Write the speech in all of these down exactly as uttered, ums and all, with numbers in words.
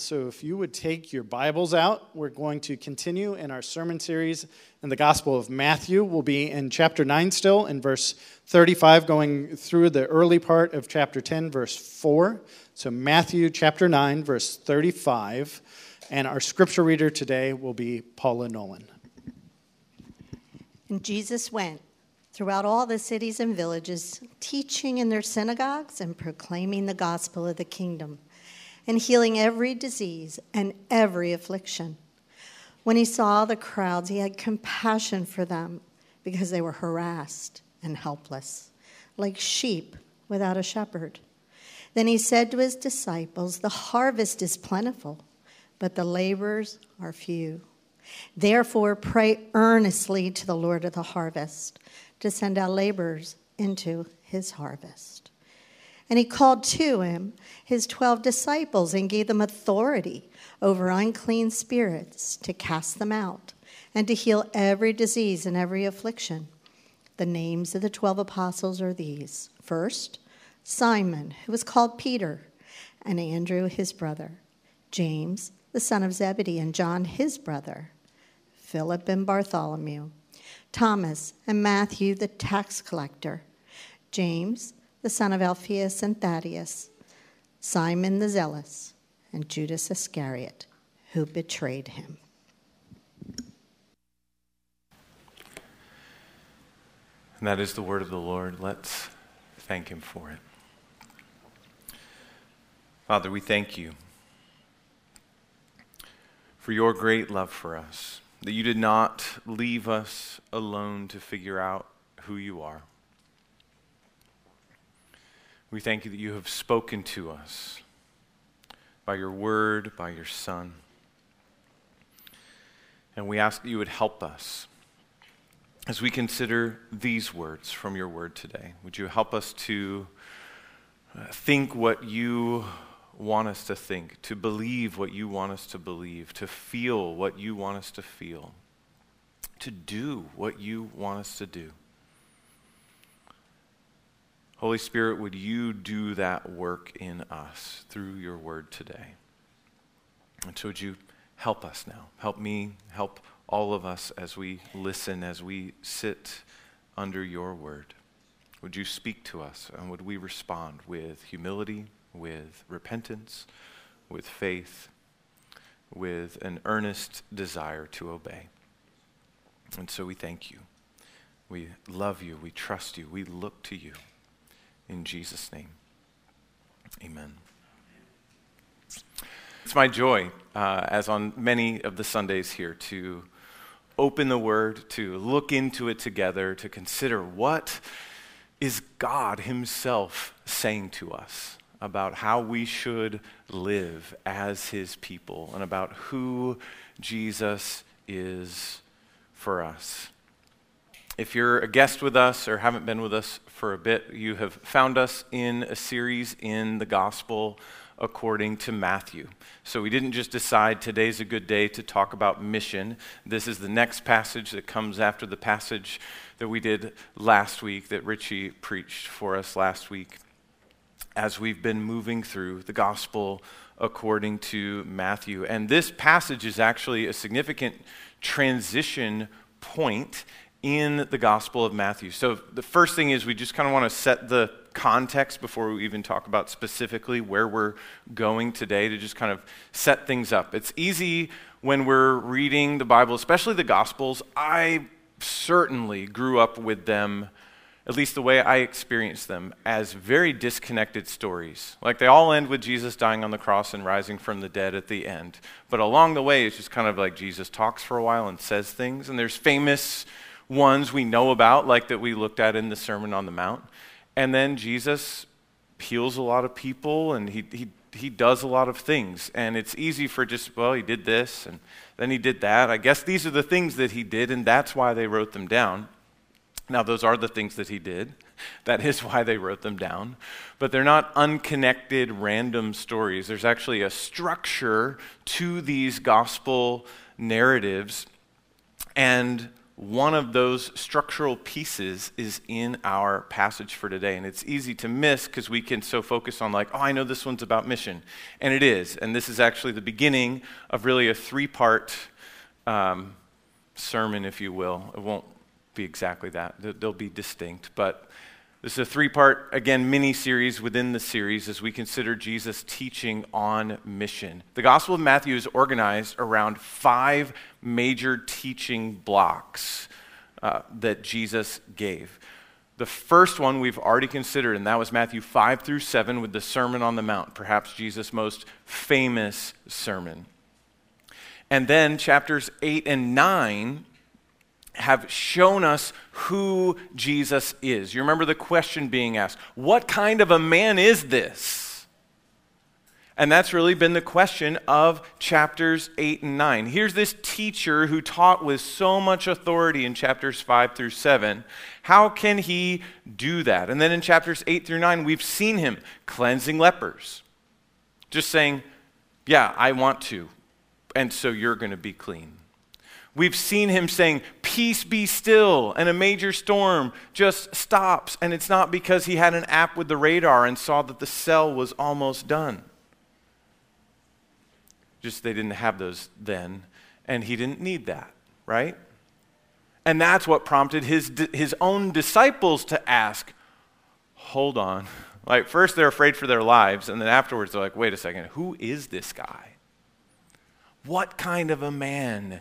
So if you would take your Bibles out, we're going to continue in our sermon series in the Gospel of Matthew. We'll be in chapter nine still, in verse thirty-five, going through the early part of chapter ten, verse four. So Matthew chapter nine, verse thirty-five. And our scripture reader today will be Paula Nolan. And Jesus went throughout all the cities and villages, teaching in their synagogues and proclaiming the gospel of the kingdom, and healing every disease and every affliction. When he saw the crowds, he had compassion for them because they were harassed and helpless, like sheep without a shepherd. Then he said to his disciples, "The harvest is plentiful, but the laborers are few. Therefore, pray earnestly to the Lord of the harvest to send out laborers into his harvest." And he called to him his twelve disciples and gave them authority over unclean spirits to cast them out and to heal every disease and every affliction. The names of the twelve apostles are these. First, Simon, who was called Peter, and Andrew, his brother, James, the son of Zebedee, and John, his brother, Philip and Bartholomew, Thomas and Matthew, the tax collector, James, the son of Alphaeus and Thaddeus, Simon the Zealous, and Judas Iscariot, who betrayed him. And that is the word of the Lord. Let's thank him for it. Father, we thank you for your great love for us, that you did not leave us alone to figure out who you are. We thank you that you have spoken to us by your word, by your Son. And we ask that you would help us as we consider these words from your word today. Would you help us to think what you want us to think, to believe what you want us to believe, to feel what you want us to feel, to do what you want us to do. Holy Spirit, would you do that work in us through your word today? And so would you help us now? Help me, help all of us as we listen, as we sit under your word. Would you speak to us, and would we respond with humility, with repentance, with faith, with an earnest desire to obey? And so we thank you. We love you. We trust you. We look to you. In Jesus' name, amen. It's my joy, uh, as on many of the Sundays here, to open the Word, to look into it together, to consider what is God himself saying to us about how we should live as his people and about who Jesus is for us. If you're a guest with us or haven't been with us for a bit, you have found us in a series in the Gospel according to Matthew. So we didn't just decide today's a good day to talk about mission. This is the next passage that comes after the passage that we did last week, that Richie preached for us last week, as we've been moving through the Gospel according to Matthew. And this passage is actually a significant transition point in the Gospel of Matthew. So the first thing is we just kind of want to set the context before we even talk about specifically where we're going today, to just kind of set things up. It's easy when we're reading the Bible, especially the Gospels. I certainly grew up with them, at least the way I experienced them, as very disconnected stories. Like they all end with Jesus dying on the cross and rising from the dead at the end. But along the way, it's just kind of like Jesus talks for a while and says things. And there's famous ones we know about, like that we looked at in the Sermon on the Mount. And then Jesus heals a lot of people, and he he he does a lot of things. And it's easy for just, well, he did this, and then he did that. I guess these are the things that he did, and that's why they wrote them down. Now, those are the things that he did. That is why they wrote them down. But they're not unconnected, random stories. There's actually a structure to these gospel narratives. And one of those structural pieces is in our passage for today. And it's easy to miss because we can so focus on like, oh, I know this one's about mission. And it is. And this is actually the beginning of really a three-part um, sermon, if you will. It won't be exactly that. They'll be distinct. But this is a three-part, again, mini-series within the series as we consider Jesus' teaching on mission. The Gospel of Matthew is organized around five major teaching blocks uh, that Jesus gave. The first one we've already considered, and that was Matthew five through seven with the Sermon on the Mount, perhaps Jesus' most famous sermon. And then chapters eight and nine have shown us who Jesus is. You remember the question being asked, what kind of a man is this? And that's really been the question of chapters eight and nine. Here's this teacher who taught with so much authority in chapters five through seven. How can he do that? And then in chapters eight through nine, we've seen him cleansing lepers. Just saying, yeah, I want to, and so you're going to be clean. We've seen him saying, peace be still, and a major storm just stops. And it's not because he had an app with the radar and saw that the cell was almost done. Just they didn't have those then, and he didn't need that, right? And that's what prompted his, his own disciples to ask, hold on. Like, first they're afraid for their lives, and then afterwards they're like, wait a second, who is this guy? What kind of a man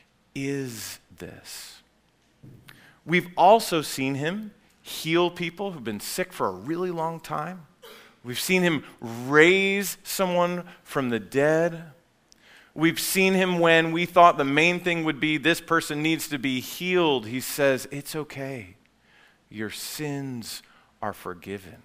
is this? We've also seen him heal people who've been sick for a really long time. We've seen him raise someone from the dead. We've seen him when we thought the main thing would be this person needs to be healed. He says, it's okay. Your sins are forgiven.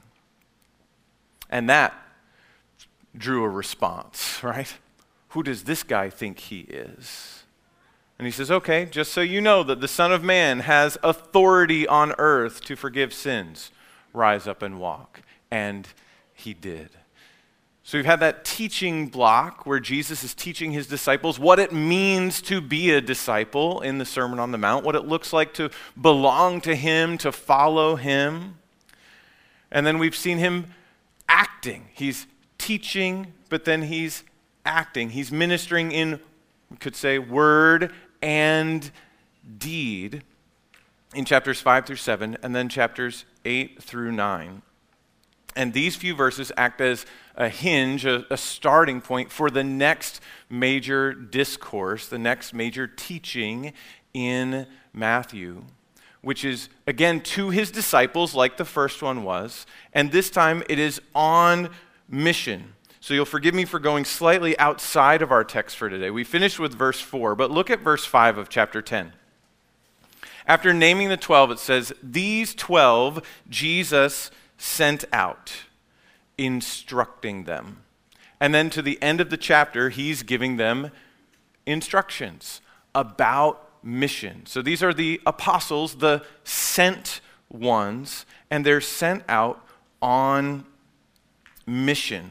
And that drew a response, right? Who does this guy think he is? And he says, okay, just so you know that the Son of Man has authority on earth to forgive sins, rise up and walk. And he did. So we've had that teaching block where Jesus is teaching his disciples what it means to be a disciple in the Sermon on the Mount, what it looks like to belong to him, to follow him. And then we've seen him acting. He's teaching, but then he's acting. He's ministering in, we could say, word and deed in chapters five through seven, and then chapters eight through nine. And these few verses act as a hinge, a, a starting point for the next major discourse, the next major teaching in Matthew, which is, again, to his disciples like the first one was, and this time it is on mission. So you'll forgive me for going slightly outside of our text for today. We finished with verse four, but look at verse five of chapter ten. After naming the twelve, it says, these twelve Jesus sent out, instructing them. And then to the end of the chapter, he's giving them instructions about mission. So these are the apostles, the sent ones, and they're sent out on mission.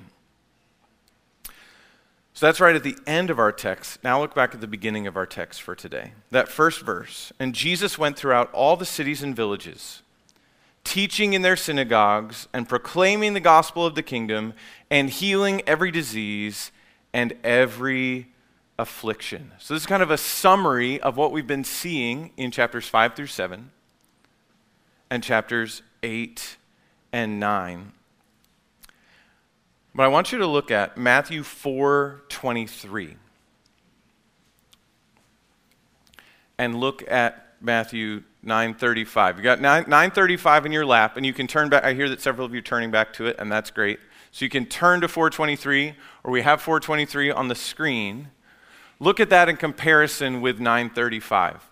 So that's right at the end of our text. Now look back at the beginning of our text for today. That first verse. And Jesus went throughout all the cities and villages, teaching in their synagogues and proclaiming the gospel of the kingdom and healing every disease and every affliction. So this is kind of a summary of what we've been seeing in chapters five through seven and chapters eight and nine. But I want you to look at Matthew four twenty-three. And look at Matthew nine thirty-five. You got nine thirty-five in your lap, and you can turn back. I hear that several of you are turning back to it, and that's great. So you can turn to four twenty-three, or we have four twenty-three on the screen. Look at that in comparison with nine thirty-five.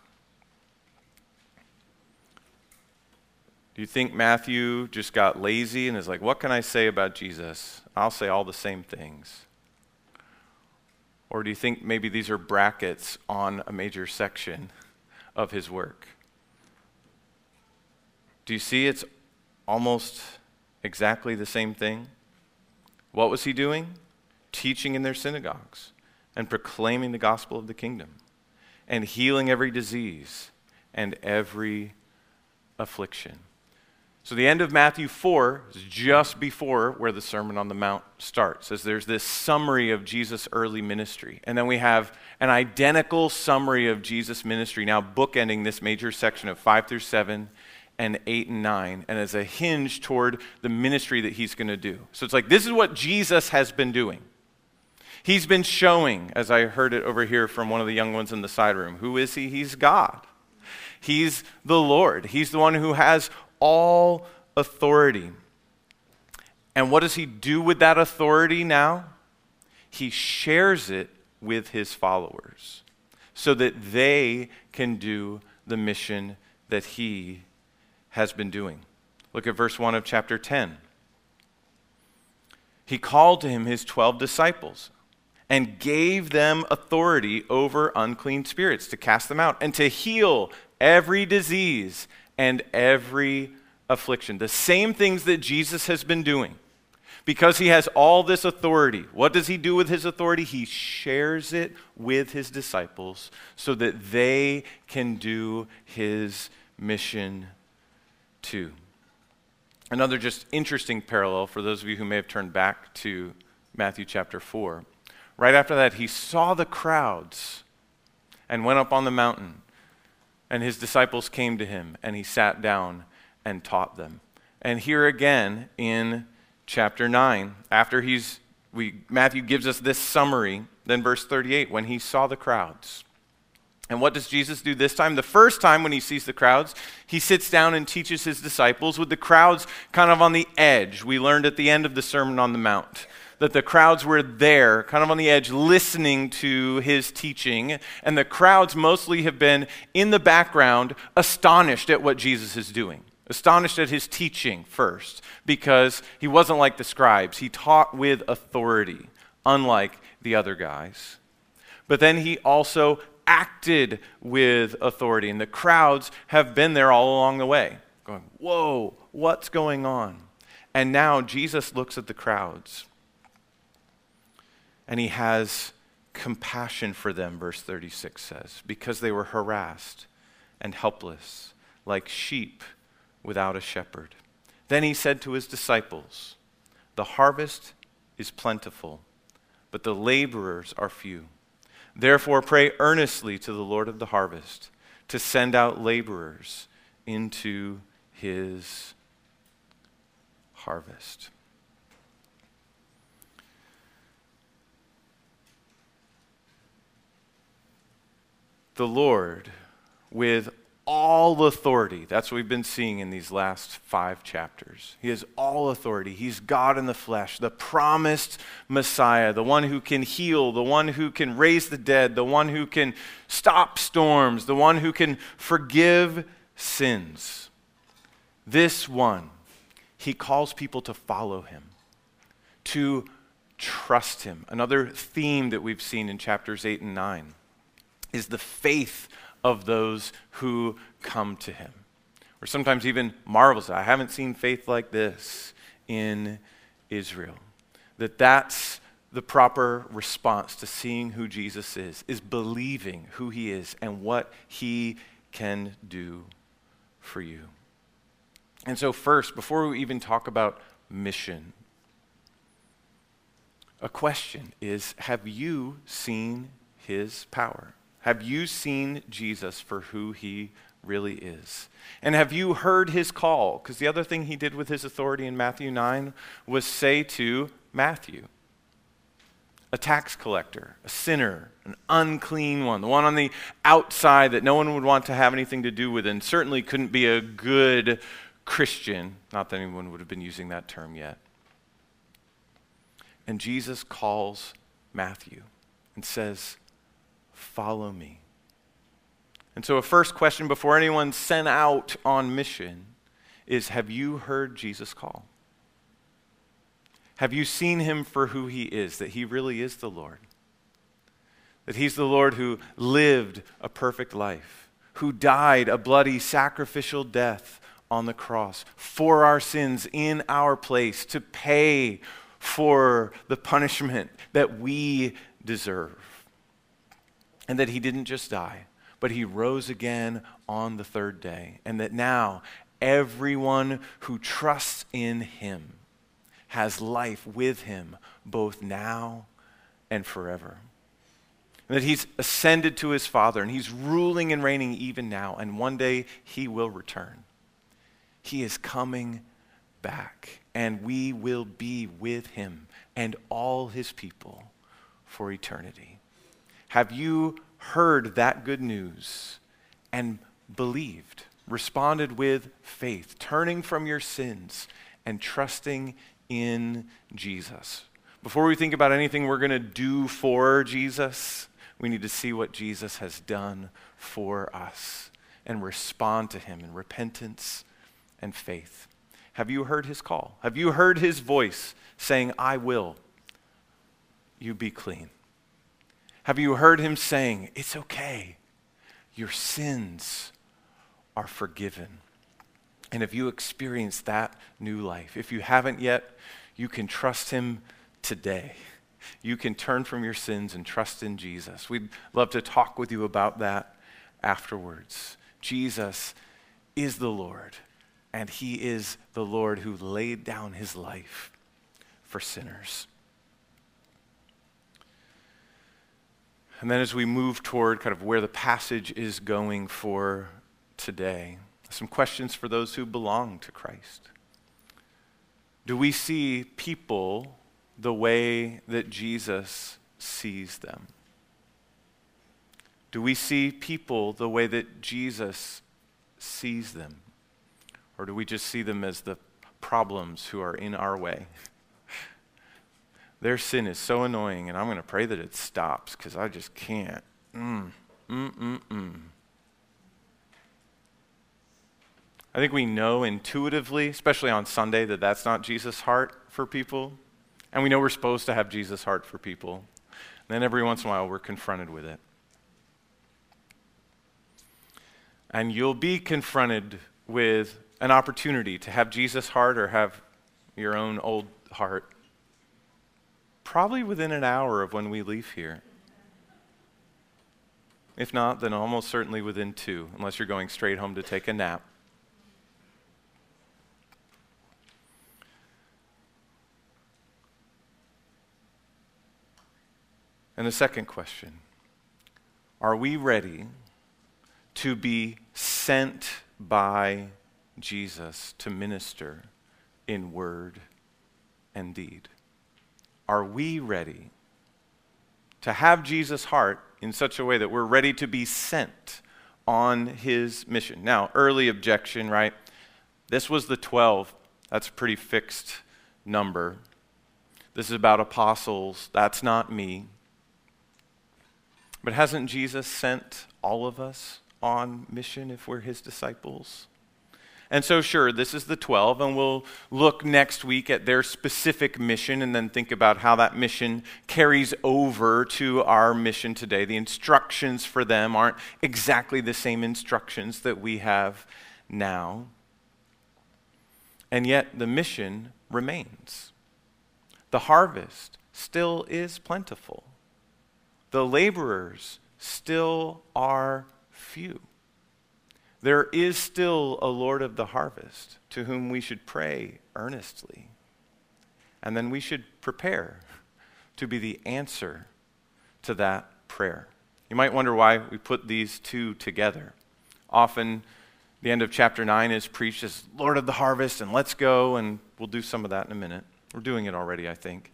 Do you think Matthew just got lazy and is like, what can I say about Jesus? I'll say all the same things. Or do you think maybe these are brackets on a major section of his work? Do you see it's almost exactly the same thing? What was he doing? Teaching in their synagogues and proclaiming the gospel of the kingdom and healing every disease and every affliction. So the end of Matthew four is just before where the Sermon on the Mount starts, as there's this summary of Jesus' early ministry. And then we have an identical summary of Jesus' ministry now bookending this major section of five through seven and eight and nine, and as a hinge toward the ministry that he's going to do. So it's like, this is what Jesus has been doing. He's been showing, as I heard it over here from one of the young ones in the side room, who is he? He's God. He's the Lord. He's the one who has all authority. And what does he do with that authority now? He shares it with his followers so that they can do the mission that he has been doing. Look at verse one of chapter ten. He called to him his twelve disciples and gave them authority over unclean spirits to cast them out and to heal every disease and every affliction. The same things that Jesus has been doing. Because he has all this authority, what does he do with his authority? He shares it with his disciples so that they can do his mission too. Another just interesting parallel for those of you who may have turned back to Matthew chapter four. Right after that, he saw the crowds and went up on the mountain. And his disciples came to him, and he sat down and taught them. And here again in chapter nine, after he's, we Matthew gives us this summary, then verse thirty-eight, when he saw the crowds. And what does Jesus do this time? The first time when he sees the crowds, he sits down and teaches his disciples with the crowds kind of on the edge. We learned at the end of the Sermon on the Mount that the crowds were there, kind of on the edge, listening to his teaching. And the crowds mostly have been in the background, astonished at what Jesus is doing. Astonished at his teaching first, because he wasn't like the scribes. He taught with authority, unlike the other guys. But then he also acted with authority. And the crowds have been there all along the way, going, whoa, what's going on? And now Jesus looks at the crowds. And he has compassion for them, verse thirty-six says, because they were harassed and helpless, like sheep without a shepherd. Then he said to his disciples, the harvest is plentiful, but the laborers are few. Therefore pray earnestly to the Lord of the harvest to send out laborers into his harvest. The Lord, with all authority, that's what we've been seeing in these last five chapters. He has all authority. He's God in the flesh, the promised Messiah, the one who can heal, the one who can raise the dead, the one who can stop storms, the one who can forgive sins. This one, he calls people to follow him, to trust him. Another theme that we've seen in chapters eight and nine is the faith of those who come to him. Or sometimes even marvels, I haven't seen faith like this in Israel. That that's the proper response to seeing who Jesus is, is believing who he is and what he can do for you. And so first, before we even talk about mission, a question is, have you seen his power? Have you seen Jesus for who he really is? And have you heard his call? Because the other thing he did with his authority in Matthew nine was say to Matthew, a tax collector, a sinner, an unclean one, the one on the outside that no one would want to have anything to do with, and certainly couldn't be a good Christian. Not that anyone would have been using that term yet. And Jesus calls Matthew and says, follow me. And so a first question before anyone's sent out on mission is, have you heard Jesus call? Have you seen him for who he is, that he really is the Lord? That he's the Lord who lived a perfect life, who died a bloody sacrificial death on the cross for our sins in our place to pay for the punishment that we deserve. And that he didn't just die, but he rose again on the third day, and that now everyone who trusts in him has life with him both now and forever. And that he's ascended to his Father, and he's ruling and reigning even now, and one day he will return. He is coming back, and we will be with him and all his people for eternity. Have you heard that good news and believed, responded with faith, turning from your sins and trusting in Jesus? Before we think about anything we're going to do for Jesus, we need to see what Jesus has done for us and respond to him in repentance and faith. Have you heard his call? Have you heard his voice saying, I will, you be clean? Have you heard him saying, it's okay, your sins are forgiven? And if you experience that new life, if you haven't yet, you can trust him today. You can turn from your sins and trust in Jesus. We'd love to talk with you about that afterwards. Jesus is the Lord, and he is the Lord who laid down his life for sinners. And then as we move toward kind of where the passage is going for today, some questions for those who belong to Christ. Do we see people the way that Jesus sees them? Do we see people the way that Jesus sees them? Or do we just see them as the problems who are in our way? Their sin is so annoying, and I'm going to pray that it stops because I just can't. Mm, mm, mm, mm. I think we know intuitively, especially on Sunday, that that's not Jesus' heart for people. And we know we're supposed to have Jesus' heart for people. And then every once in a while, we're confronted with it. And you'll be confronted with an opportunity to have Jesus' heart or have your own old heart probably within an hour of when we leave here. If not, then almost certainly within two, unless you're going straight home to take a nap. And the second question, are we ready to be sent by Jesus to minister in word and deed? Are we ready to have Jesus' heart in such a way that we're ready to be sent on his mission? Now, early objection, right? This was the twelve. That's a pretty fixed number. This is about apostles. That's not me. But hasn't Jesus sent all of us on mission if we're his disciples? And so sure, this is the twelve, and we'll look next week at their specific mission and then think about how that mission carries over to our mission today. The instructions for them aren't exactly the same instructions that we have now. And yet the mission remains. The harvest still is plentiful. The laborers still are few. There is still a Lord of the harvest to whom we should pray earnestly. And then we should prepare to be the answer to that prayer. You might wonder why we put these two together. Often the end of chapter nine is preached as Lord of the harvest and let's go, and we'll do some of that in a minute. We're doing it already, I think.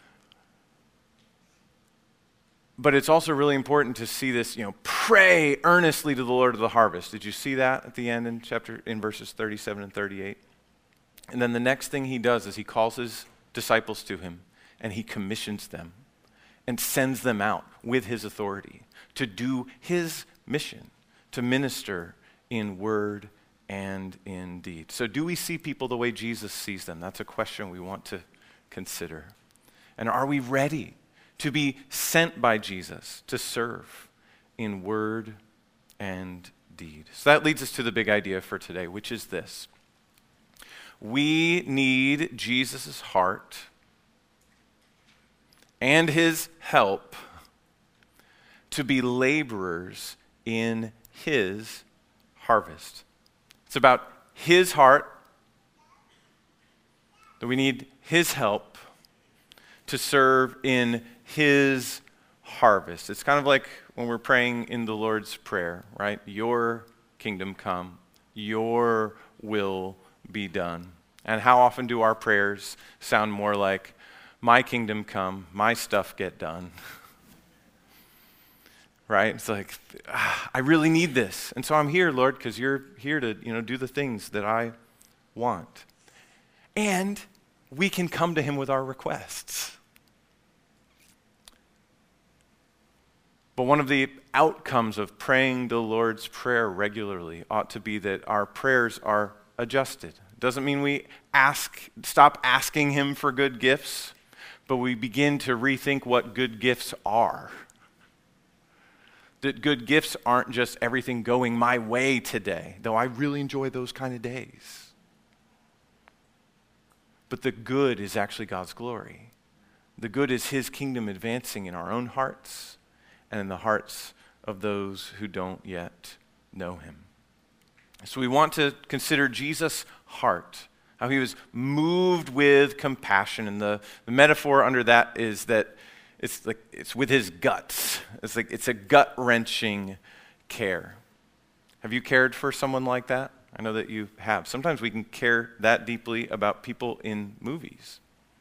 But it's also really important to see this, you know, pray earnestly to the Lord of the harvest. Did you see that at the end in chapter in verses thirty-seven and thirty-eight? And then the next thing he does is he calls his disciples to him and he commissions them and sends them out with his authority to do his mission, to minister in word and in deed. So do we see people the way Jesus sees them? That's a question we want to consider. And are we ready to be sent by Jesus to serve in word and deed? So that leads us to the big idea for today, which is this. We need Jesus' heart and his help to be laborers in his harvest. It's about his heart, that we need his help to serve in his harvest. It's kind of like when we're praying in the Lord's Prayer, right? Your kingdom come, your will be done. And how often do our prayers sound more like, my kingdom come, my stuff get done? Right? It's like, ah, I really need this. And so I'm here, Lord, because you're here to, you know, do the things that I want. And we can come to him with our requests. But one of the outcomes of praying the Lord's Prayer regularly ought to be that our prayers are adjusted. Doesn't mean we ask, stop asking him for good gifts, but we begin to rethink what good gifts are. That good gifts aren't just everything going my way today, though I really enjoy those kind of days. But the good is actually God's glory. The good is his kingdom advancing in our own hearts and in the hearts of those who don't yet know him. So we want to consider Jesus' heart, how he was moved with compassion. And the, the metaphor under that is that it's like it's with his guts. It's like it's a gut-wrenching care. Have you cared for someone like that? I know that you have. Sometimes we can care that deeply about people in movies.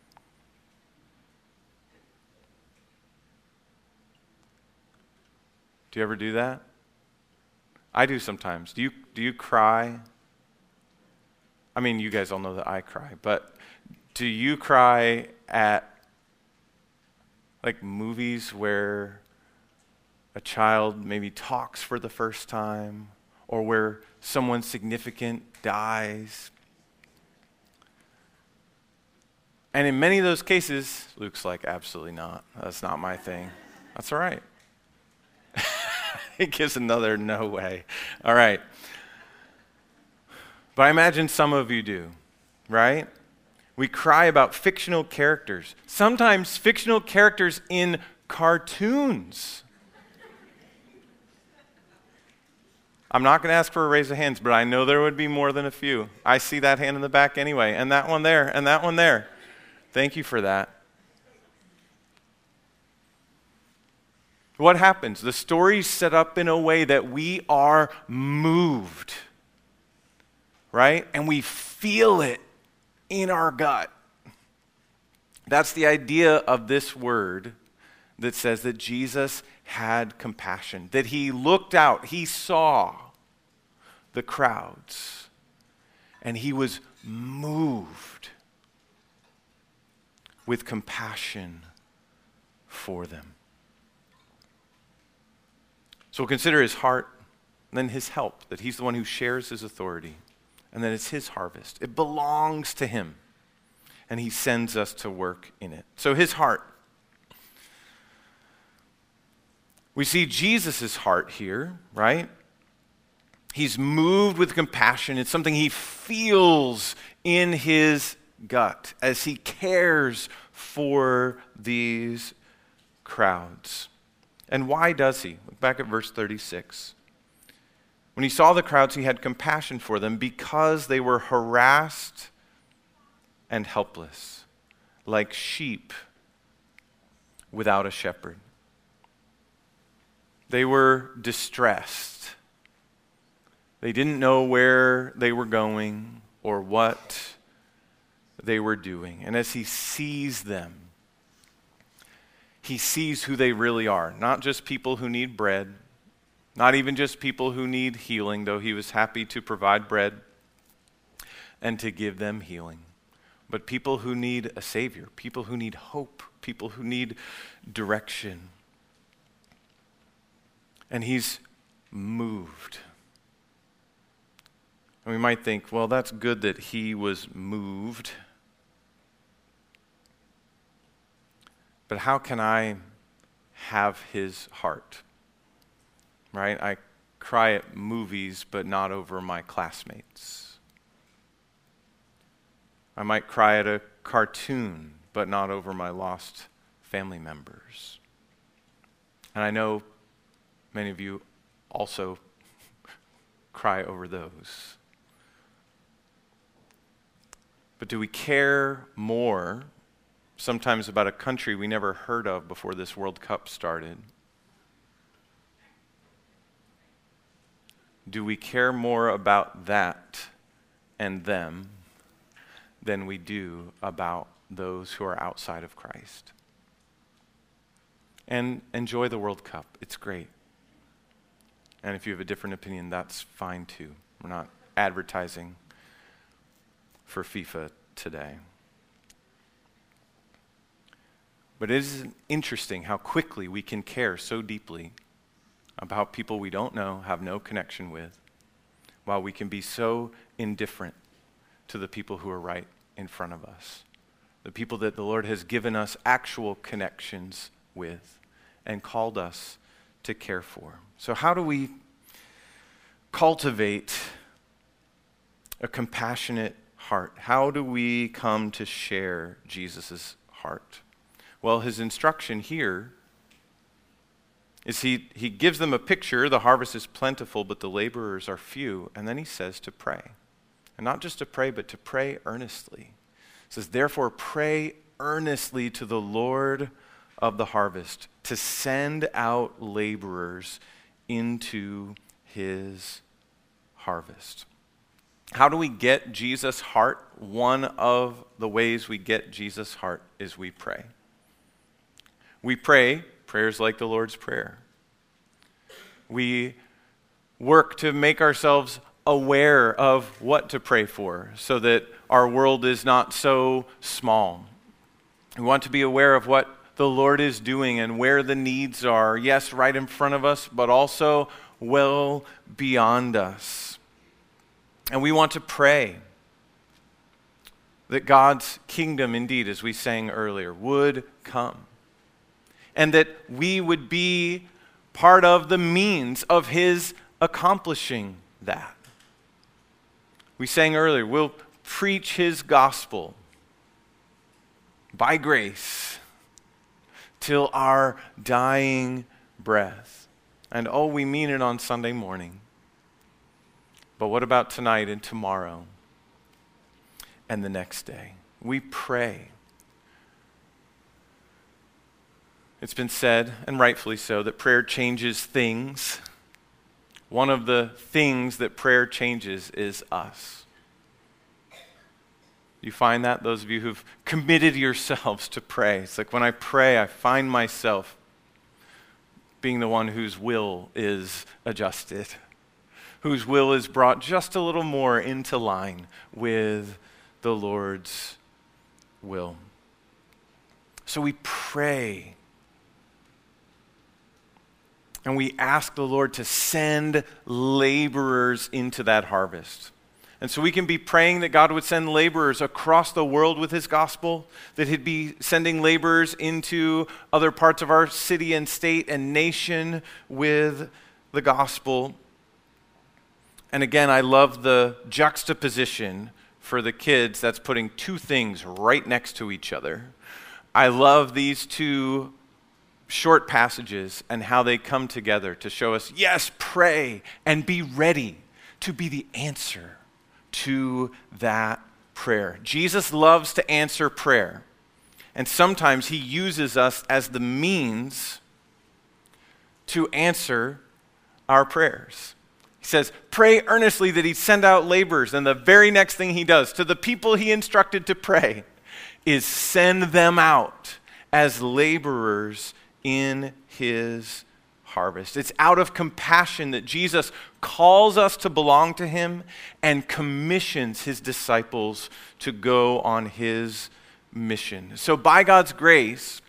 Do you ever do that? I do sometimes. Do you do you cry? I mean, you guys all know that I cry, but do you cry at like movies where a child maybe talks for the first time, or where someone significant dies? And in many of those cases, Luke's like, absolutely not. That's not my thing. That's all right. He gives another no way. All right. But I imagine some of you do, right? We cry about fictional characters. Sometimes fictional characters in cartoons. I'm not going to ask for a raise of hands, but I know there would be more than a few. I see that hand in the back anyway, and that one there, and that one there. Thank you for that. What happens? The story's set up in a way that we are moved, right? And we feel it in our gut. That's the idea of this word that says that Jesus had compassion, that he looked out, he saw the crowds, and he was moved with compassion for them. So we'll consider his heart, and then his help, that he's the one who shares his authority, and then it's his harvest. It belongs to him, and he sends us to work in it. So his heart. We see Jesus' heart here, right? He's moved with compassion. It's something he feels in his gut as he cares for these crowds. And why does he? Look back at verse thirty-six. When he saw the crowds, he had compassion for them because they were harassed and helpless, like sheep without a shepherd. They were distressed. They didn't know where they were going or what they were doing. And as he sees them, he sees who they really are. Not just people who need bread, not even just people who need healing, though he was happy to provide bread and to give them healing. But people who need a Savior, people who need hope, people who need direction. And he's moved. And we might think, well, that's good that he was moved. But how can I have his heart? Right? I cry at movies, but not over my classmates. I might cry at a cartoon, but not over my lost family members. And I know many of you also cry over those. But do we care more sometimes about a country we never heard of before this World Cup started? Do we care more about that and them than we do about those who are outside of Christ? And enjoy the World Cup. It's great. And if you have a different opinion, that's fine too. We're not advertising for FIFA today. But it is interesting how quickly we can care so deeply about people we don't know, have no connection with, while we can be so indifferent to the people who are right in front of us, the people that the Lord has given us actual connections with and called us to care for. So how do we cultivate a compassionate heart? How do we come to share Jesus' heart? Well, his instruction here is he, he gives them a picture. The harvest is plentiful, but the laborers are few. And then he says to pray. And not just to pray, but to pray earnestly. He says, therefore, pray earnestly to the Lord of the harvest to send out laborers into his harvest. How do we get Jesus' heart? One of the ways we get Jesus' heart is we pray. We pray prayers like the Lord's Prayer. We work to make ourselves aware of what to pray for so that our world is not so small. We want to be aware of what the Lord is doing and where the needs are, yes, right in front of us, but also well beyond us. And we want to pray that God's kingdom, indeed, as we sang earlier, would come. And that we would be part of the means of his accomplishing that. We sang earlier, we'll preach his gospel by grace till our dying breath. And oh, we mean it on Sunday morning. But what about tonight and tomorrow and the next day? We pray. It's been said, and rightfully so, that prayer changes things. One of the things that prayer changes is us. You find that, those of you who've committed yourselves to pray? It's like when I pray, I find myself being the one whose will is adjusted, whose will is brought just a little more into line with the Lord's will. So we pray. And we ask the Lord to send laborers into that harvest. And so we can be praying that God would send laborers across the world with his gospel, that he'd be sending laborers into other parts of our city and state and nation with the gospel. And again, I love the juxtaposition for the kids that's putting two things right next to each other. I love these two short passages and how they come together to show us, yes, pray and be ready to be the answer to that prayer. Jesus loves to answer prayer, and sometimes he uses us as the means to answer our prayers. He says, pray earnestly that he'd send out laborers, and the very next thing he does to the people he instructed to pray is send them out as laborers in his harvest. It's out of compassion that Jesus calls us to belong to him and commissions his disciples to go on his mission. So by God's grace,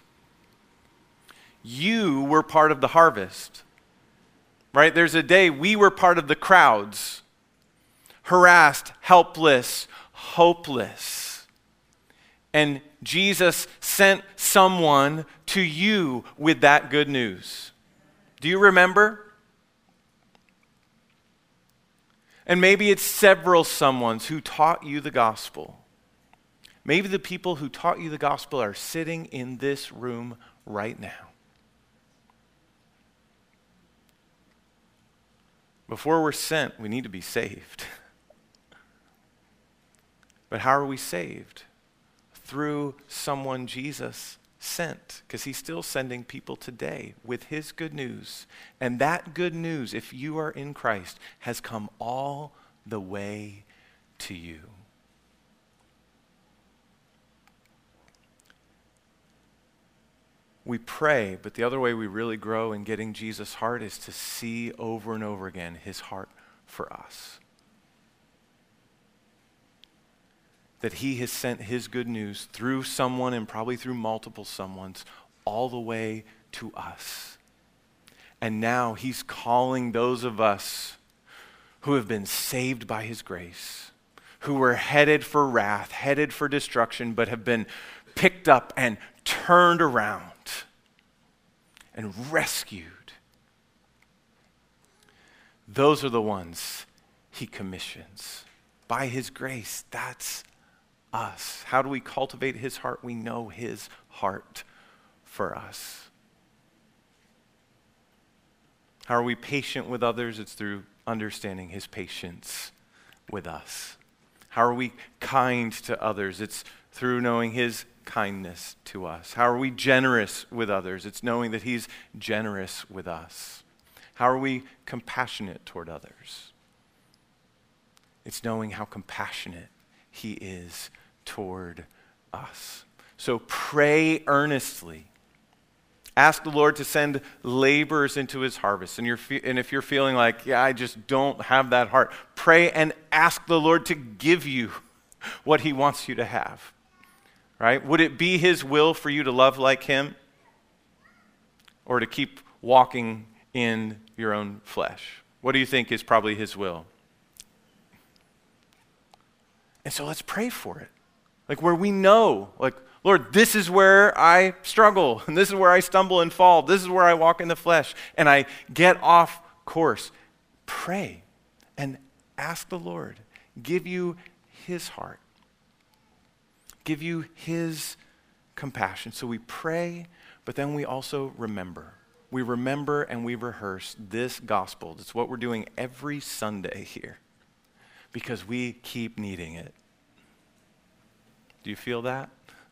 you were part of the harvest, right? There's a day we were part of the crowds, harassed, helpless, hopeless. And Jesus sent someone to you with that good news. Do you remember? And maybe it's several someones who taught you the gospel. Maybe the people who taught you the gospel are sitting in this room right now. Before we're sent, we need to be saved. But how are we saved? Through someone Jesus sent, because he's still sending people today with his good news. And that good news, if you are in Christ, has come all the way to you. We pray, but the other way we really grow in getting Jesus' heart is to see over and over again his heart for us. That he has sent his good news through someone, and probably through multiple someones, all the way to us. And now he's calling those of us who have been saved by his grace, who were headed for wrath, headed for destruction, but have been picked up and turned around and rescued. Those are the ones he commissions. By his grace, that's us. How do we cultivate his heart? We know his heart for us. How are we patient with others? It's through understanding his patience with us. How are we kind to others? It's through knowing his kindness to us. How are we generous with others? It's knowing that he's generous with us. How are we compassionate toward others? It's knowing how compassionate he is toward us. So pray earnestly. Ask the Lord to send laborers into his harvest. And, you're fe- and if you're feeling like, yeah, I just don't have that heart, pray and ask the Lord to give you what he wants you to have. Right? Would it be his will for you to love like him? Or to keep walking in your own flesh? What do you think is probably his will? And so let's pray for it. Like where we know, like, Lord, this is where I struggle, and this is where I stumble and fall, this is where I walk in the flesh, and I get off course. Pray and ask the Lord, give you his heart. Give you his compassion. So we pray, but then we also remember. We remember and we rehearse this gospel. That's what we're doing every Sunday here, because we keep needing it. Do you feel that?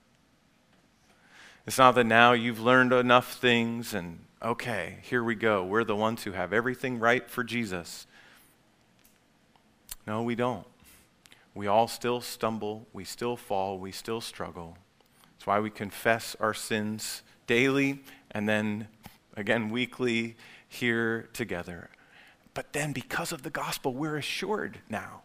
It's not that now you've learned enough things and, okay, here we go. We're the ones who have everything right for Jesus. No, we don't. We all still stumble, we still fall, we still struggle. That's why we confess our sins daily and then again weekly here together. But then because of the gospel, we're assured now.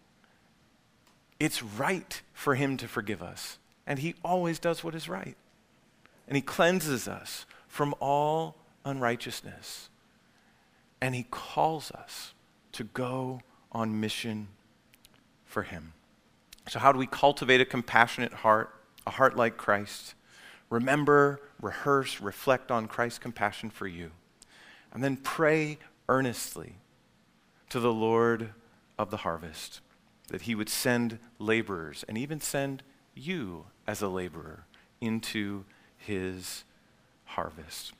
It's right for him to forgive us. And he always does what is right. And he cleanses us from all unrighteousness. And he calls us to go on mission for him. So how do we cultivate a compassionate heart, a heart like Christ? Remember, rehearse, reflect on Christ's compassion for you. And then pray earnestly to the Lord of the harvest that he would send laborers and even send you as a laborer into his harvest.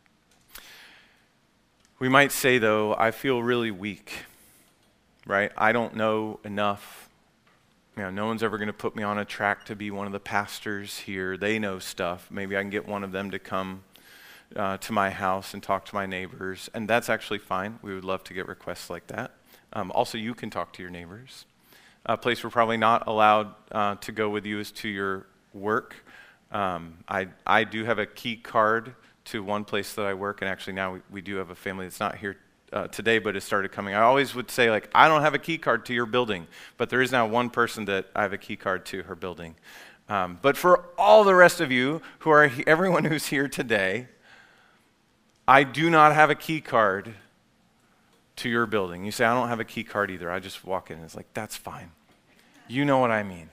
We might say, though, I feel really weak. Right? I don't know enough. You know, no one's ever going to put me on a track to be one of the pastors here. They know stuff. Maybe I can get one of them to come uh, to my house and talk to my neighbors. And that's actually fine. We would love to get requests like that. Um, also, you can talk to your neighbors. A place we're probably not allowed uh, to go with you is to your work. Um, I, I do have a key card to one place that I work. And actually now we, we do have a family that's not here Uh, today, but it started coming. I always would say, like, I don't have a key card to your building, but there is now one person that I have a key card to her building. Um, but for all the rest of you who are, he- everyone who's here today, I do not have a key card to your building. You say, I don't have a key card either. I just walk in and it's like, that's fine. You know what I mean.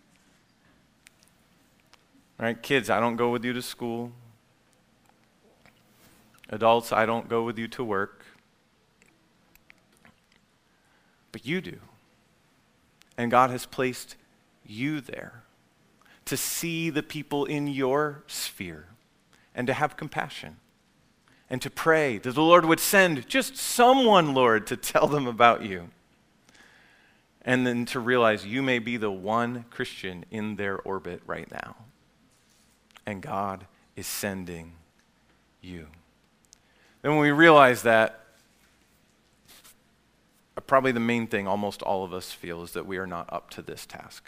All right, kids, I don't go with you to school. Adults, I don't go with you to work. But you do. And God has placed you there to see the people in your sphere and to have compassion and to pray that the Lord would send just someone, Lord, to tell them about you. And then to realize you may be the one Christian in their orbit right now. And God is sending you. Then when we realize that, probably the main thing almost all of us feel is that we are not up to this task.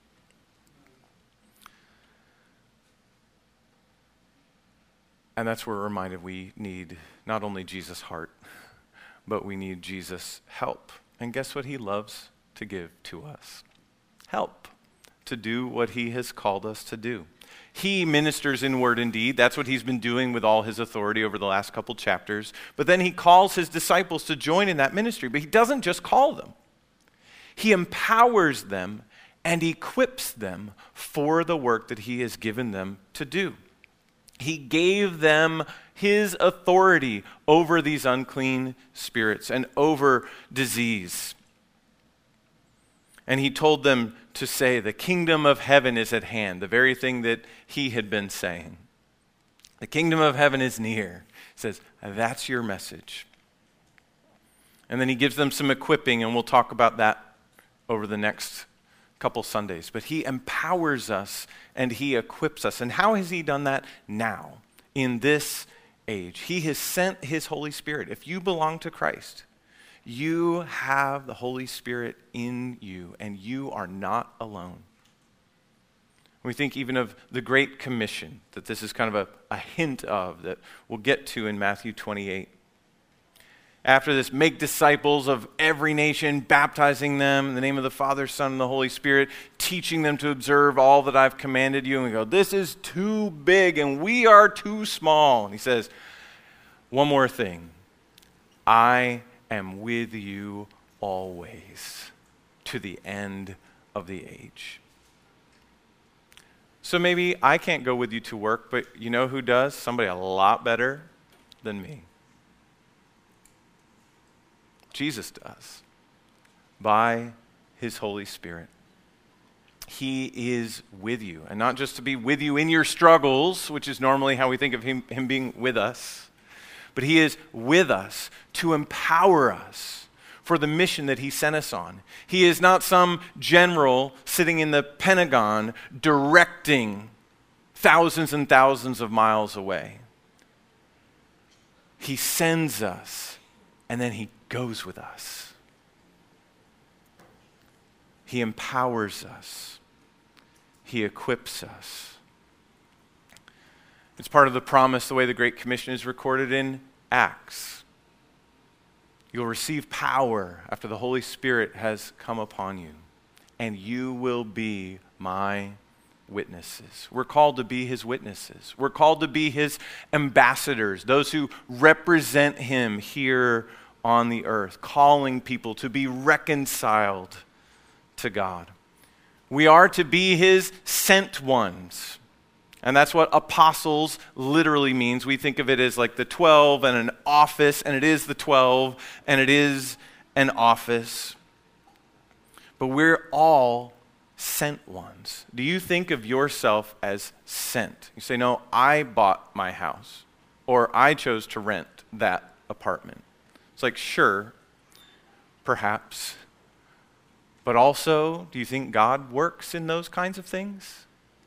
And that's where we're reminded we need not only Jesus' heart, but we need Jesus' help. And guess what he loves to give to us? Help to do what he has called us to do. He ministers in word and deed. That's what he's been doing with all his authority over the last couple chapters. But then he calls his disciples to join in that ministry. But he doesn't just call them. He empowers them and equips them for the work that he has given them to do. He gave them his authority over these unclean spirits and over disease. And he told them to say, the kingdom of heaven is at hand, the very thing that he had been saying. The kingdom of heaven is near. He says, that's your message. And then he gives them some equipping, and we'll talk about that over the next couple Sundays. But he empowers us and he equips us. And how has he done that now, in this age? He has sent his Holy Spirit. If you belong to Christ, you have the Holy Spirit in you, and you are not alone. We think even of the Great Commission, that this is kind of a, a hint of, that we'll get to in Matthew twenty-eight. After this, make disciples of every nation, baptizing them in the name of the Father, Son, and the Holy Spirit, teaching them to observe all that I've commanded you. And we go, this is too big, and we are too small. And he says, one more thing. I am with you always, to the end of the age. So maybe I can't go with you to work, but you know who does? Somebody a lot better than me. Jesus does, by his Holy Spirit. He is with you, and not just to be with you in your struggles, which is normally how we think of him, him being with us, but he is with us to empower us for the mission that he sent us on. He is not some general sitting in the Pentagon directing thousands and thousands of miles away. He sends us, and then he goes with us. He empowers us. He equips us. It's part of the promise, the way the Great Commission is recorded in Acts. You'll receive power after the Holy Spirit has come upon you, and you will be my witnesses. We're called to be his witnesses. We're called to be his ambassadors, those who represent him here on the earth, calling people to be reconciled to God. We are to be his sent ones. And that's what apostles literally means. We think of it as like the twelve and an office, and it is the twelve, and it is an office. But we're all sent ones. Do you think of yourself as sent? You say, no, I bought my house, or I chose to rent that apartment. It's like, sure, perhaps. But also, do you think God works in those kinds of things?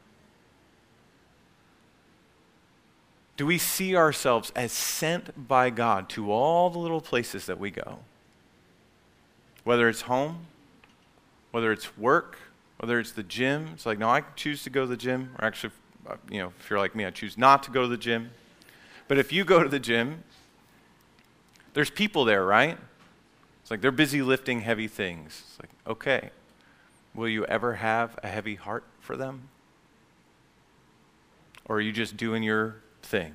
Do we see ourselves as sent by God to all the little places that we go? Whether it's home, whether it's work, whether it's the gym. It's like, no, I choose to go to the gym. Or actually, you know, if you're like me, I choose not to go to the gym. But if you go to the gym, there's people there, right? It's like they're busy lifting heavy things. It's like, okay, will you ever have a heavy heart for them? Or are you just doing your thing?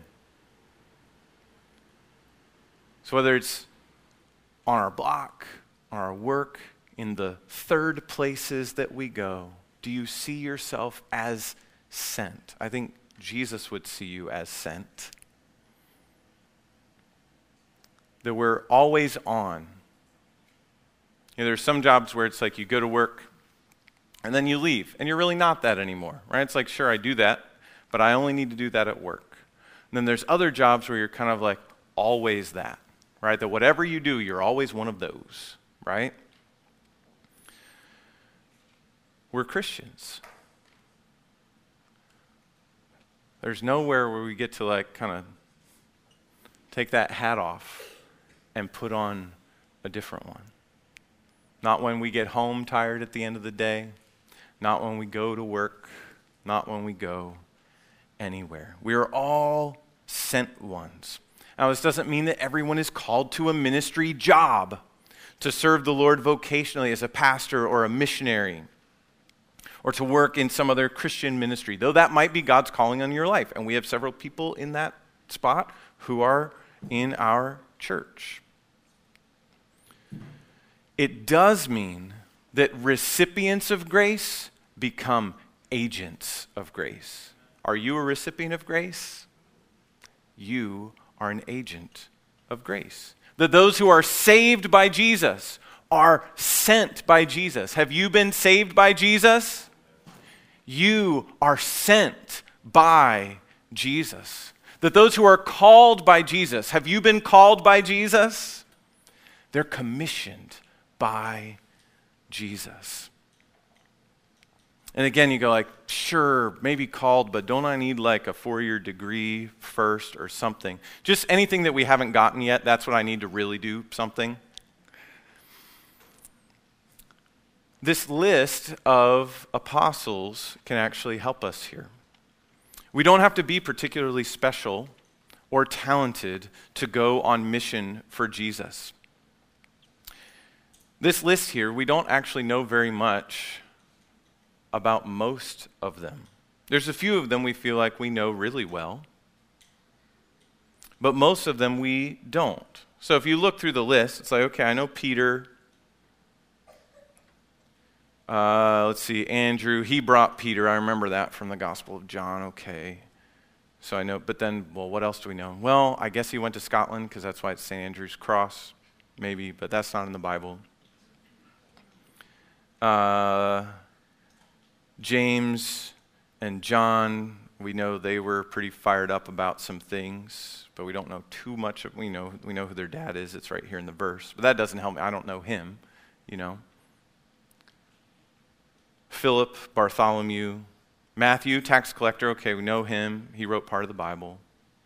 So whether it's on our block, on our work, in the third places that we go, do you see yourself as sent? I think Jesus would see you as sent. That we're always on. You know, there's some jobs where it's like you go to work and then you leave, and you're really not that anymore, right? It's like, sure, I do that, but I only need to do that at work. And then there's other jobs where you're kind of like always that, right? That whatever you do, you're always one of those, right? We're Christians. There's nowhere where we get to like kind of take that hat off and put on a different one. Not when we get home tired at the end of the day, not when we go to work, not when we go anywhere. We are all sent ones. Now, this doesn't mean that everyone is called to a ministry job to serve the Lord vocationally as a pastor or a missionary, or to work in some other Christian ministry, though that might be God's calling on your life. And we have several people in that spot who are in our church. It does mean that recipients of grace become agents of grace. Are you a recipient of grace? You are an agent of grace. That those who are saved by Jesus are sent by Jesus. Have you been saved by Jesus? You are sent by Jesus. That those who are called by Jesus, have you been called by Jesus? They're commissioned by Jesus. And again, you go like, sure, maybe called, but don't I need like a four-year degree first or something? Just anything that we haven't gotten yet, that's what I need to really do something. This list of apostles can actually help us here. We don't have to be particularly special or talented to go on mission for Jesus. This list here, we don't actually know very much about most of them. There's a few of them we feel like we know really well, but most of them we don't. So if you look through the list, it's like, okay, I know Peter. Uh, let's see, Andrew, he brought Peter. I remember that from the Gospel of John. Okay. So I know, but then, well, what else do we know? Well, I guess he went to Scotland because that's why it's Saint Andrew's Cross, maybe, but that's not in the Bible. Uh, James and John, we know they were pretty fired up about some things, but we don't know too much. Of, we know we know who their dad is. It's right here in the verse, but that doesn't help me. I don't know him, you know. Philip, Bartholomew, Matthew, tax collector, okay, we know him. He wrote part of the Bible.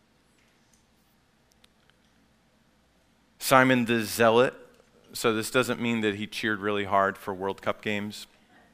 Simon the Zealot, so this doesn't mean that he cheered really hard for World Cup games.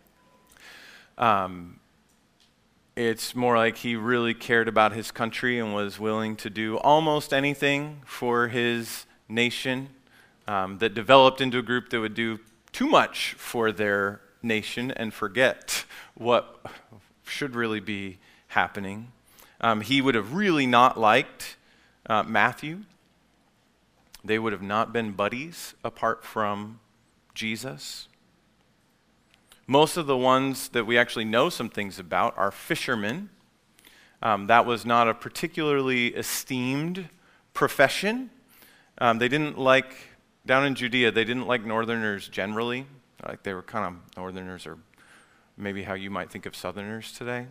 Um, it's more like he really cared about his country and was willing to do almost anything for his nation, um, that developed into a group that would do too much for their nation and forget what should really be happening. Um, he would have really not liked uh, Matthew. They would have not been buddies apart from Jesus. Most of the ones that we actually know some things about are fishermen. Um, that was not a particularly esteemed profession. Um, they didn't like, down in Judea, they didn't like northerners generally. Like they were kind of northerners, or maybe how you might think of southerners today.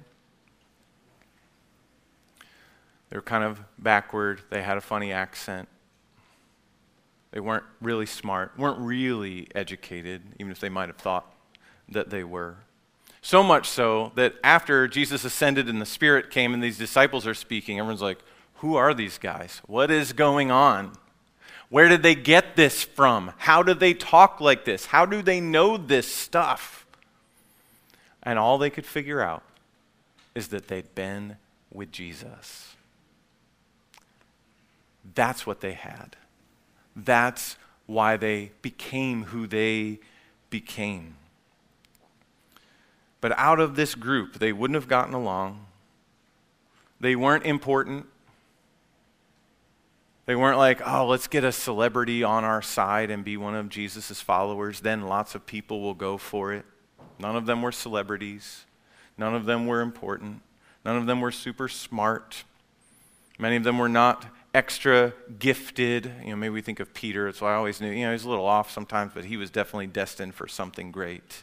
They were kind of backward. They had a funny accent. They weren't really smart, weren't really educated, even if they might have thought that they were. So much so that after Jesus ascended and the Spirit came and these disciples are speaking, everyone's like, who are these guys? What is going on? Where did they get this from? How do they talk like this? How do they know this stuff? And all they could figure out is that they'd been with Jesus. That's what they had. That's why they became who they became. But out of this group, they wouldn't have gotten along. They weren't important. They weren't like, oh, let's get a celebrity on our side and be one of Jesus' followers. Then lots of people will go for it. None of them were celebrities. None of them were important. None of them were super smart. Many of them were not extra gifted. You know, maybe we think of Peter. So I always knew, you know, he's a little off sometimes, but he was definitely destined for something great.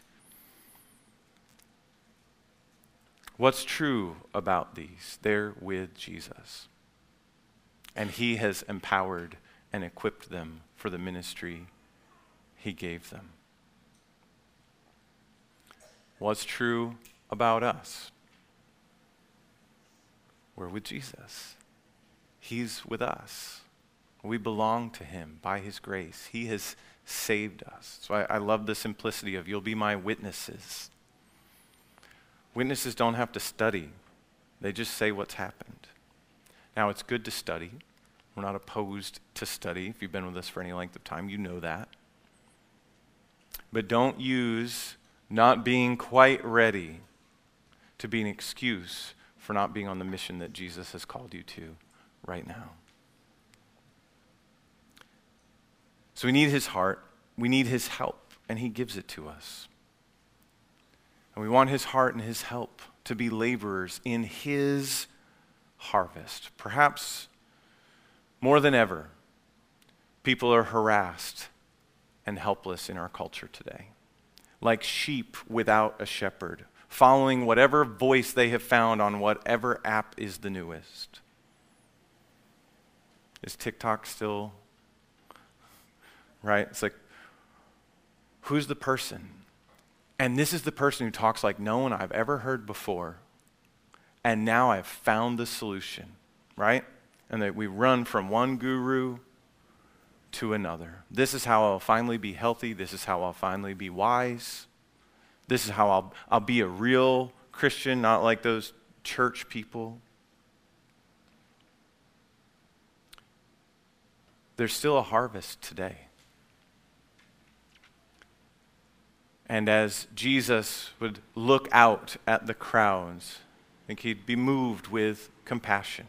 What's true about these? They're with Jesus. And he has empowered and equipped them for the ministry he gave them. What's true about us? We're with Jesus. He's with us. We belong to him by his grace. He has saved us. So I, I love the simplicity of, you'll be my witnesses. Witnesses don't have to study. They just say what's happened. Now, it's good to study. We're not opposed to study. If you've been with us for any length of time, you know that. But don't use not being quite ready to be an excuse for not being on the mission that Jesus has called you to right now. So we need his heart. We need his help, and he gives it to us. And we want his heart and his help to be laborers in his harvest. Perhaps more than ever, people are harassed and helpless in our culture today, like sheep without a shepherd, following whatever voice they have found on whatever app is the newest. Is TikTok still, right? It's like, who's the person? And this is the person who talks like no one I've ever heard before. And now I've found the solution, right? And that we run from one guru to another. This is how I'll finally be healthy. This is how I'll finally be wise. This is how I'll, I'll be a real Christian, not like those church people. There's still a harvest today. And as Jesus would look out at the crowds, I think he'd be moved with compassion.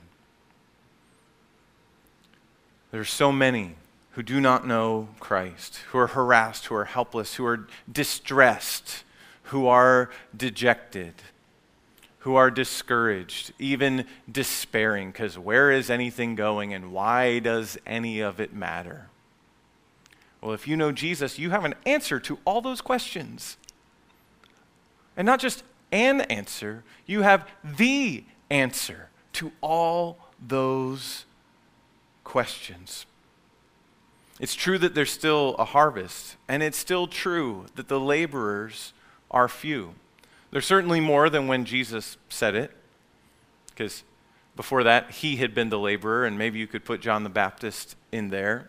There's so many who do not know Christ, who are harassed, who are helpless, who are distressed, who are dejected, who are discouraged, even despairing, because where is anything going and why does any of it matter? Well, if you know Jesus, you have an answer to all those questions. And not just an answer, you have the answer to all those questions. It's true that there's still a harvest, and it's still true that the laborers are few. There's certainly more than when Jesus said it, because before that, he had been the laborer, and maybe you could put John the Baptist in there.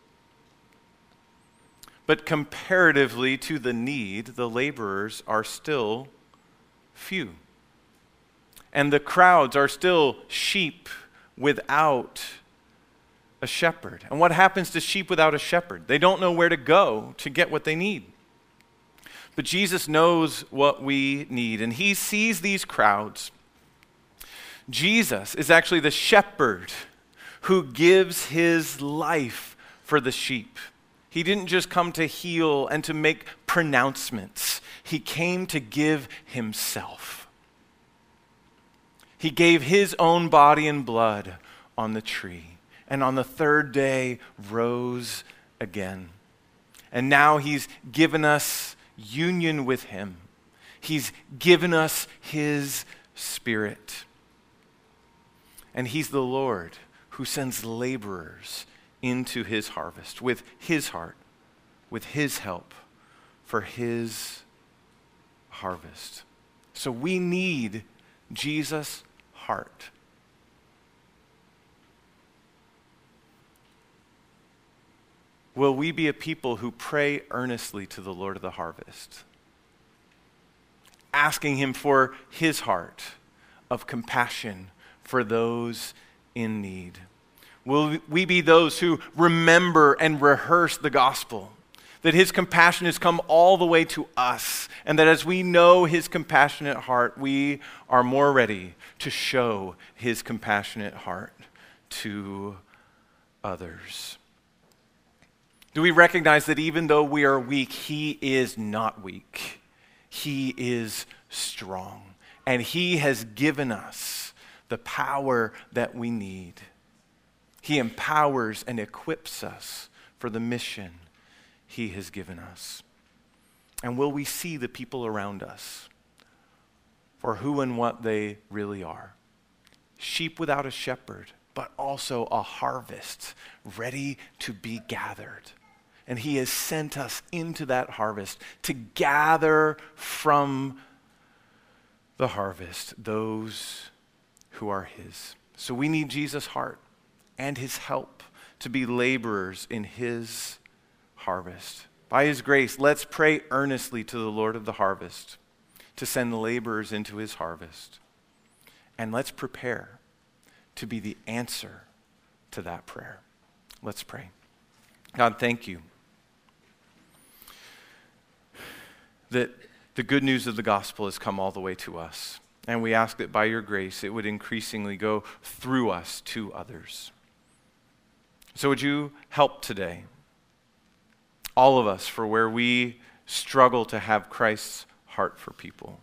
But comparatively to the need, the laborers are still few. And the crowds are still sheep without a shepherd. And what happens to sheep without a shepherd? They don't know where to go to get what they need. But Jesus knows what we need, and he sees these crowds. Jesus is actually the shepherd who gives his life for the sheep. He didn't just come to heal and to make pronouncements. He came to give himself. He gave his own body and blood on the tree, and on the third day rose again. And now he's given us union with him. He's given us his Spirit. And he's the Lord who sends laborers into his harvest with his heart, with his help for his harvest. So we need Jesus' heart. Will we be a people who pray earnestly to the Lord of the harvest, asking him for his heart of compassion for those in need? Will we be those who remember and rehearse the gospel, that his compassion has come all the way to us, and that as we know his compassionate heart, we are more ready to show his compassionate heart to others? Do we recognize that even though we are weak, he is not weak? He is strong, and he has given us the power that we need. He empowers and equips us for the mission he has given us. And will we see the people around us for who and what they really are? Sheep without a shepherd, but also a harvest ready to be gathered. And he has sent us into that harvest to gather from the harvest those who are his. So we need Jesus' heart and his help to be laborers in his harvest. By his grace, let's pray earnestly to the Lord of the harvest to send laborers into his harvest. And let's prepare to be the answer to that prayer. Let's pray. God, thank you that the good news of the gospel has come all the way to us. And we ask that by your grace, it would increasingly go through us to others. So would you help today, all of us, for where we struggle to have Christ's heart for people,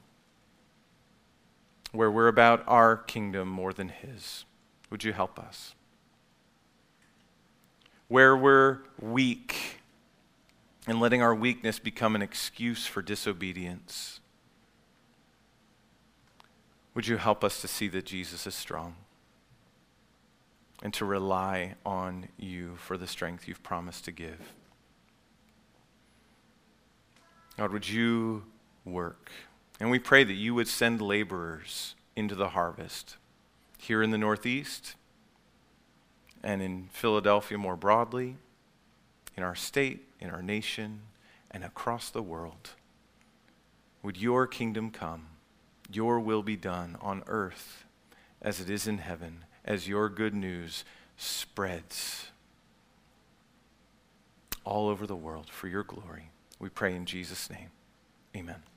where we're about our kingdom more than his. Would you help us? Where we're weak and letting our weakness become an excuse for disobedience, would you help us to see that Jesus is strong and to rely on you for the strength you've promised to give? God, would you work? And we pray that you would send laborers into the harvest here in the Northeast and in Philadelphia more broadly, in our state, in our nation, and across the world. Would your kingdom come, your will be done on earth as it is in heaven, as your good news spreads all over the world for your glory. We pray in Jesus' name. Amen.